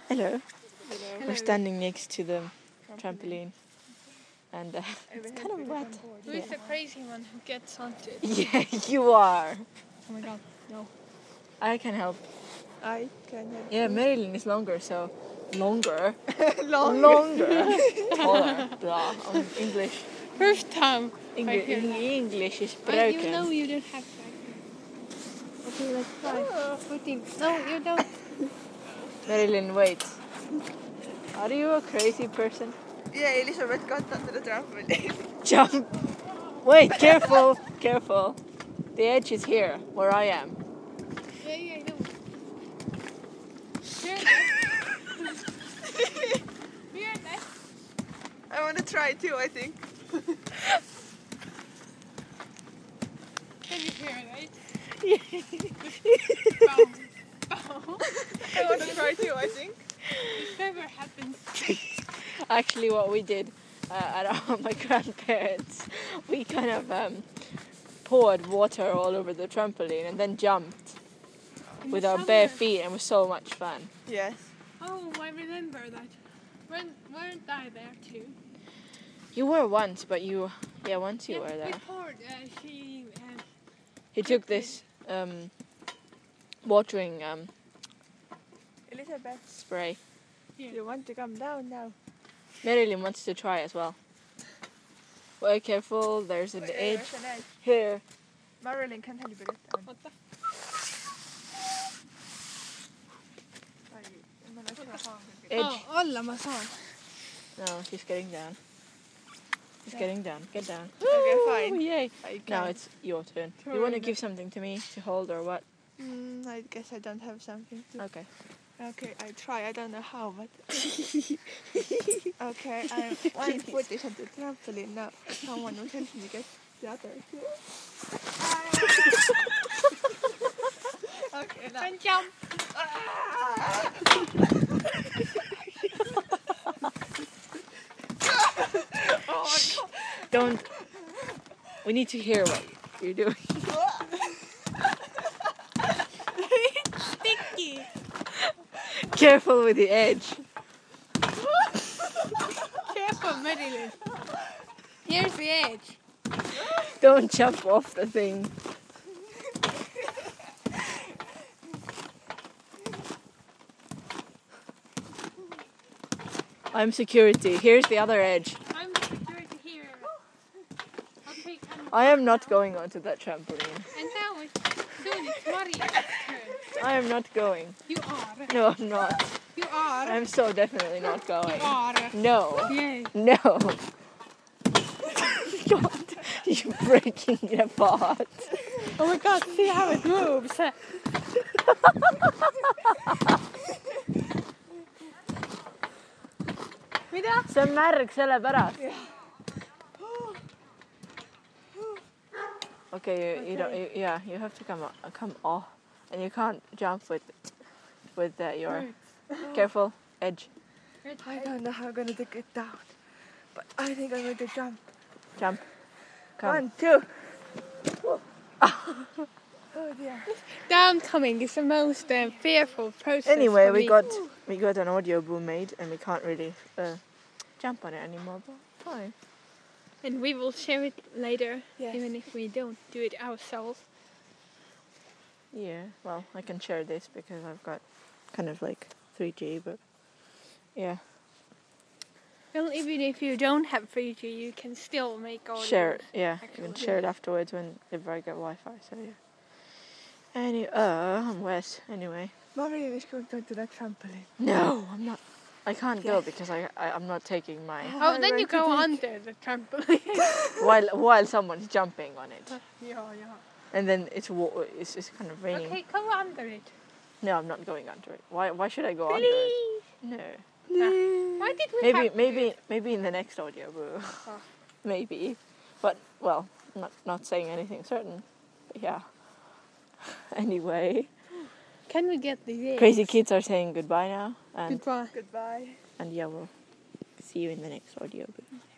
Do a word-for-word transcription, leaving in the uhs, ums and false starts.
Hello. Hello. We're standing next to the trampoline, and uh, it's kind of wet. Who is the crazy one who gets onto it? Yeah, you are. Oh my god, no. I can help. I can help. Yeah, Marilyn is longer, so longer, Longer. longer, taller. Blah. Um, English. First time I English. hear that. English is I, broken. you know you don't have that. Okay, let's try. Putting. No, you don't. Marilyn, wait. Are you a crazy person? Yeah, Elizabeth got onto the trampoline. Jump. Wait, careful, careful. The edge is here, where I am. Yeah, yeah, I know. Hear that? Hear that? I want to try too, I think. Can you hear it, right? Yeah. Bow. Bow. I want to try too, I think. This never happens. Actually, what we did uh, at our, my grandparents, we kind of um, poured water all over the trampoline and then jumped In with the our bare summer. feet, and it was so much fun. Yes. Oh, I remember that. When, weren't I there too? You were once, but you, yeah, once you Yeah, were there. We poured, uh, she, uh, He took this um, watering um, Elizabeth, spray. you want to come down now? Marilyn wants to try as well. Well, careful, there's an Okay, edge. there's an edge. Here. Marilyn kan help you berätta. what the? Edge. Oh, alla massan. No, she's getting down. She's getting down. Get down. Okay, Ooh, fine. yay. I Now can. it's your turn. Turn. You want to give something to me to hold or what? Mm, I guess I don't have something to. Okay. Okay, I try. I don't know how, but. Okay, I'm one foot is on the trampoline now. Someone will help me get the other two. Okay, now. Can jump. Oh my god. Don't. We need to hear what you're doing. Sticky. Careful with the edge. Careful, Marilyn. Here's the edge. Don't jump off the thing. I'm security. Here's the other edge. I'm security here. Okay, come I am not going onto that trampoline. And now it's soon it's Maria's turn. I am not going. You are. No, I'm not. You are. I'm so definitely not going. You are. No. Yay. No. God, you're breaking it apart. Oh my god, see how it moves. Mida? See on märg sellepärast. Okay, you, you don't. You, yeah, you have to come o- come off, and you can't jump with with uh, your. Careful, edge. I don't know how I'm gonna take it down, but I think I'm going to jump. Jump. Come. One, two. Oh dear. Downcoming is the most uh, fearful process. Anyway, for we me. got we got an audio boom made, and we can't really uh, jump on it anymore. But fine. And we will share it later, Yes. even if we don't do it ourselves. Yeah. Well, I can share this because I've got kind of like three G, but yeah. Well, even if you don't have three G, you can still make all Share it. Yeah, you can Actually. share it afterwards whenever I get Wi-Fi. So yeah. Any uh, I'm wet. Anyway. Marilyn is going to onto that trampoline. No, I'm not. I can't go Yes. because I, I I'm not taking my Oh, I'm then you going go to under the trampoline. while while someone's jumping on it, yeah, yeah. and then it's wa- it's it's kind of raining. Okay, go under it. No, I'm not going under it. Why why should I go under Please. it? No. Ah, why did we Maybe have to do maybe it? maybe in the next audio boo. Oh. Maybe, but well, not not saying anything certain. But yeah. Anyway, Can we get the eggs? crazy kids are saying goodbye now, and Goodbye. Goodbye. and yeah, we'll see you in the next audio boo.